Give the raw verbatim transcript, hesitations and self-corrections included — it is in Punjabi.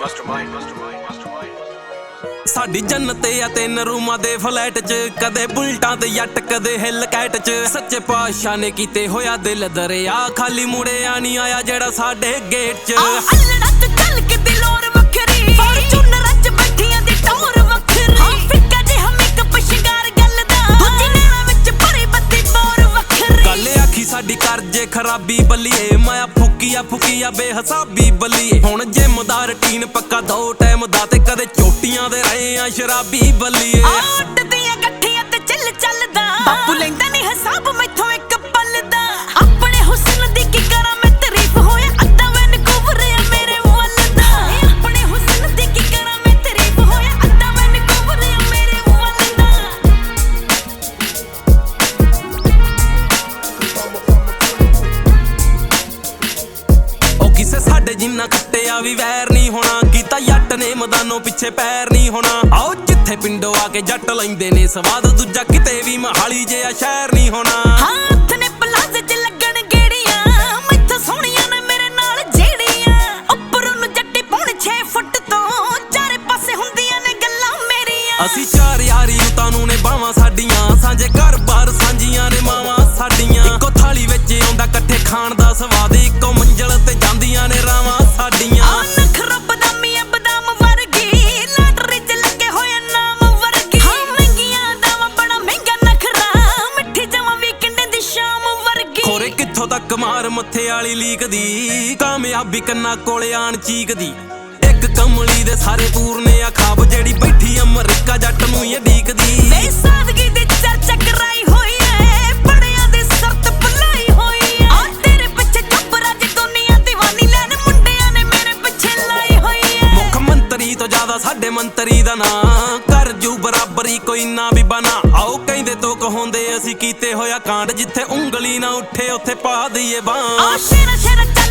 ਸਾਡੀ ਜੰਨਤ ਆ ਤਿੰਨ ਰੂਮਾਂ ਦੇ ਫਲੈਟ ਚ, ਕਦੇ ਬੁਲਟਾਂ ਤੇ ਜੱਟ ਕਦੇ ਹਿੱਲ ਕੈਟ ਚ। ਸੱਚੇ ਪਾਤਸ਼ਾਹ ਨੇ ਕੀਤੇ ਹੋਇਆ ਦਿਲ ਦਰਿਆ, ਖਾਲੀ ਮੁੜਿਆ ਨਹੀਂ ਆਇਆ ਜਿਹੜਾ ਸਾਡੇ ਗੇਟ ਚ। ਅਲੜਾ ਚ ਚੱਲ ਕੇ ਦਿਲੋਰ ਵੱਖਰੀ, ਫੋਰਚੂਨਰ ਚ ਬੈਠੀਆਂ ਦੀ ਟੌਰ ਵੱਖਰੀ। ਹਾਂ ਫਿੱਕਾ ਜਿਹਾ ਮੇਕਅਪ ਸ਼ਿੰਗਾਰ ਗੱਲ ਦਾ, ਦੂਜੀ ਨੈਣਾ ਵਿੱਚ ਭਰੀ ਬੱਤੀ ਬੋਰ ਵੱਖਰੀ। ਗੱਲ ਆਖੀ ਸਾਡੀ ਕਰਜੇ ਖਰਾਬੀ ਬੱਲੀਏ, ਮਾਇਆ ਫੁਕੀਆ ਫੁਕੀਆ ਬੇਹਸਾਬੀ ਬੱਲੀਏ। ਹੁਣ ਜਿਮ ਦਾ ਰੁਟੀਨ ਪੱਕਾ ਦੋ ਟਾਈਮ ਦਾ, ਤੇ ਕਦੇ ਚੋਟੀਆਂ ਦੇ ਰਹੇ ਆ ਸ਼ਰਾਬੀ ਬੱਲੀਏ। ਆਟ ਦੀਆਂ ਗੱਠੀਆਂ ਤੇ ਚੱਲ ਚੱਲਦਾ, ਬਾਪੂ ਲੈਂਦਾ ਨਹੀਂ ਹਿਸਾਬ ਮੈਥੋਂ ਇੱਕ ਪਲ ਦਾ। ਆਪਣੇ ਹੁਸਨ ਦੀ ਕੀ ਕਰਾਂ ਮੈਂ ਤਾਰੀਫ, ਹੋਇਆ ਅੱਧਾ ਵੈਨਕੂਵਰ ਆ ਮੇਰੇ ਵੱਲ ਦਾ। ਆਪਣੇ ਹੁਸਨ ਦੀ ਕੀ ਕਰਾਂ ਮੈਂ ਤਾਰੀਫ, ਹੋਇਆ ਅੱਧਾ ਵੈਨਕੂਵਰ ਆ ਮੇਰੇ ਵੱਲ ਦਾ। ਉਹ ਕਿਸੇ ਸਾਡੇ ਜਿੰਨਾ ਕੱਟਿਆ ਵੀ ਵੈਰ ਨਹੀਂ ਹੋਣਾ, ਕੀਤਾ ਜੱਟ ਨੇ ਮੈਦਾਨੋਂ ਪਿੱਛੇ ਪੈਰ ਨਹੀਂ ਹੋਣਾ। ਆਓ ਜਿੱਥੇ ਪਿੰਡੋਂ ਆ ਕੇ ਜੱਟ ਲੈਂਦੇ ਨੇ ਸਵਾਦ, ਦੂਜਾ ਕਿਤੇ ਵੀ ਮਹਾਲੀ ਜਿਹਾ ਸ਼ਹਿਰ ਨਹੀਂ ਹੋਣਾ। ਹਾਂ ਹੱਥ ਨੇ ਪਲਾਜ਼ੇ ਚ ਲੱਗਣ ਗੇੜੀਆਂ, ਮੈਥੋਂ ਸੋਹਣੀਆਂ ਨੇ ਮੇਰੇ ਨਾਲ ਜਿਹੜੀਆਂ। ਉੱਪਰੋਂ ਨੂੰ ਜੱਟੀ ਪੌਣ ਛੇ ਫੁੱਟ ਤੋਂ, ਚਾਰੇ ਪਾਸੇ ਹੁੰਦੀਆਂ ਨੇ ਗੱਲਾਂ ਮੇਰੀਆਂ। ਅਸੀਂ ਚਾਰ ਯਾਰੀ ਉਤਾਂ ਨੂੰ ਨੇ ਬਾਵਾਂ ਸਾਡੀਆਂ, ਸਾਂਝੇ ਘਰ ਬਾਰ ਸਾਂਝੀਆਂ ਨੇ ਮਾਵਾਂ ਸਾਡੀਆਂ। ਇੱਕੋ ਥਾਲੀ ਵਿੱਚ ਆਉਂਦਾ ਇਕੱਠੇ ਖਾਣ ਦਾ ਸਵਾਦ, ਇੱਕੋ ਮੰਜ਼ਲ ਤੇ ਜਾਂਦੀਆਂ ਨੇ ਰਾਵਾਂ ਸਾਡੀਆਂ। ਆ ਨਖਰਾ ਬਦਾਮੀ ਆ ਬਦਾਮ ਵਰਗੀ, ਲਾਟਰੀ ਚ ਲੱਗੇ ਹੋਏ ਨਾਮ ਵਰਗੀ। ਹਾਂ ਮਹਿੰਗੀਆਂ ਦਾਵਾਂ ਬੜਾ ਮਹਿੰਗਾ ਨਖਰਾ, ਮਿੱਠੀ ਜਵਾਂ ਵੀਕਐਂਡ ਦੀ ਸ਼ਾਮ ਵਰਗੀ। ਖੋਰੇ ਕਿੱਥੋਂ ਤੱਕ ਮਾਰ ਮੱਥੇ ਵਾਲੀ ਲੀਕਦੀ, ਕਾਮਯਾਬੀ ਕੰਨਾਂ ਕੋਲੇ ਆਣ ਚੀਕਦੀ। ਇੱਕ ਕਮਲੀ ਦੇ ਸਾਰੇ ਪੂਰਨੇ ਆ ਖਾਬ, ਜਿਹੜੀ ਬੈਠੀ ਅਮਰੀਕਾ ਜੱਟ ਨੂੰ ਇਹ ਡੀਕਦੀ। ਵੇ ਸਾਦਗੀ ਦੀ ਚਰਚਾ ਕਰਾਈ ਹੋਈ ਐ, ਬੜਿਆਂ ਦੀ ਸਰਤ ਭੁਲਾਈ ਹੋਈ ਐ। ਆ ਤੇਰੇ ਪਿੱਛੇ ਚੁੱਪ ਰਾਜ ਦੁਨੀਆ ਦੀਵਾਨੀ, ਲੈਣ ਮੁੰਡਿਆਂ ਨੇ ਮੇਰੇ ਪਿੱਛੇ ਲਾਈ ਹੋਈ ਐ। ਮੁੱਖ ਮੰਤਰੀ ਤੋਂ ਜ਼ਿਆਦਾ ਸਾਡੇ ਮੰਤਰੀ ਦਾ ਨਾਂ, ਕਰ ਜੂ ਬਰਾਬਰੀ ਕੋਈ ਨਾ ਵੀ ਬਣਾ। ਆਓ ਕਹਿੰਦੇ ਤੋਂ ਕਹਾਉਂਦੇ ਅਸੀਂ ਕੀਤੇ ਹੋਇਆ ਕਾਂਡ, ਜਿੱਥੇ ਉਂਗਲੀ ਨਾ ਉੱਠੇ ਉੱਥੇ ਪਾ ਦਈਏ ਬਾਂਹ। ਆ ਸ਼ੇਰਾ ਸ਼ੇਰਾ